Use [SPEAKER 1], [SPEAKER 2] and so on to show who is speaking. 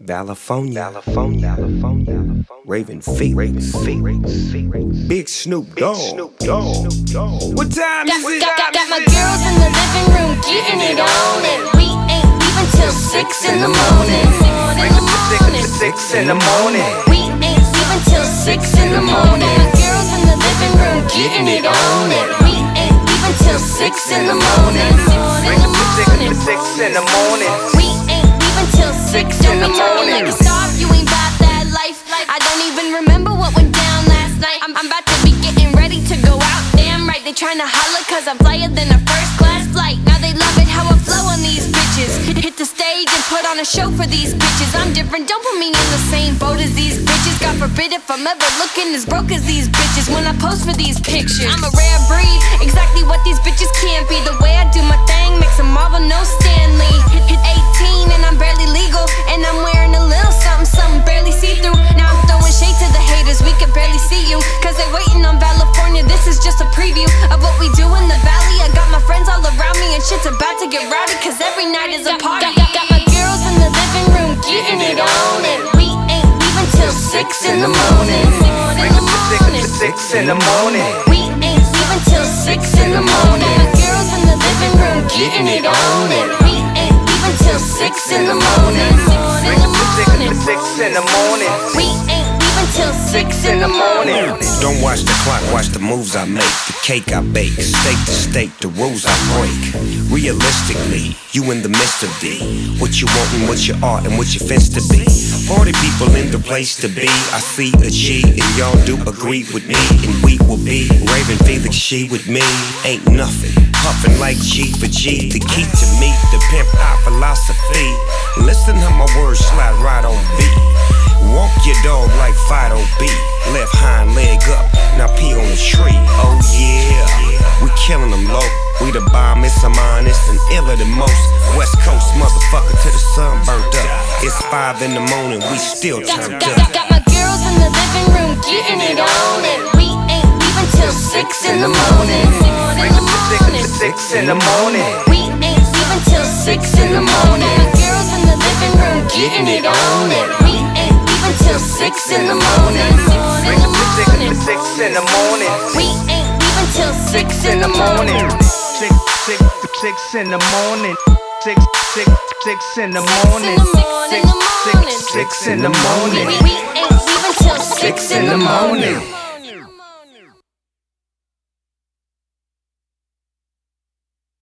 [SPEAKER 1] California. Raven Felix. Big Snoop Dogg. What time is it?
[SPEAKER 2] Got my girls in the living room getting it on, and we ain't leaving till 6 in the morning.
[SPEAKER 3] 6 in the morning.
[SPEAKER 2] We ain't leaving till 6 in the morning. My girls in the living room getting it on, and we ain't leaving till 6 in the morning.
[SPEAKER 3] 6 in the morning.
[SPEAKER 2] We ain't leaving till 6 in the morning. Like a star, you ain't about that life. I don't even remember what went down last night. I'm about to be getting ready to go out. Damn right, they tryna holler cause I'm flyer than a first class flight. Now they love it how I flow on these bitches. Hit the stage and put on a show for these bitches. I'm different, don't put me in the same boat as these bitches. God forbid if I'm ever looking as broke as these bitches when I post for these pictures. I'm a rare breed, exactly what these bitches can't be. The way I do my thing makes a Marvel, no Stanley. Hit 18 and I'm barely legal, and I'm wearing a little something barely see-through. Now I'm throwing shade to the haters, we can barely see you cause they waiting on California. This is just a preview of what we do in the valley. I got my friends all around me and shit's about to get rowdy cause every night is a party. Got my girls in the living room getting it on, and we ain't leaving till 6 in the morning.
[SPEAKER 3] 6 in the morning.
[SPEAKER 2] We ain't leaving till 6 in the morning. My girls in the living room getting it on, and we ain't leaving till 6 in the morning.
[SPEAKER 3] 6 in the morning.
[SPEAKER 2] We ain't leaving till 6 in the morning.
[SPEAKER 1] Don't watch the clock, watch the moves I make, the cake I bake, state to state, the rules I break. Realistically, you in the midst of what you want and what you are and what you fence to be. Party people in the place to be. I see a G and y'all do agree with me, and we will be Raven Felix, she with me. Ain't nothing, puffin' like G for G. The key to me, the pimp high philosophy. Listen how my words slide right on beat. Walk your dog like Fido B. Left hind leg up, now pee on the tree. Oh yeah, we killing them low. We the bombest, I'm honest, and iller than most. West Coast motherfucker till the sun burnt up. It's 5 in the morning, we still turned up.
[SPEAKER 2] Got my girls in the living room getting it on, and we ain't leaving till 6 in the morning.
[SPEAKER 3] 6 in the morning.
[SPEAKER 2] We ain't leaving till 6 in the morning. My girls in the living room getting it on, and we ain't leaving till 6 in the morning.
[SPEAKER 3] 6 in the morning.
[SPEAKER 2] We ain't leaving till 6 in the morning.
[SPEAKER 3] 6 in the morning. 6 in the morning. 6 in the morning.
[SPEAKER 2] We ain't leaving till 6 in the morning.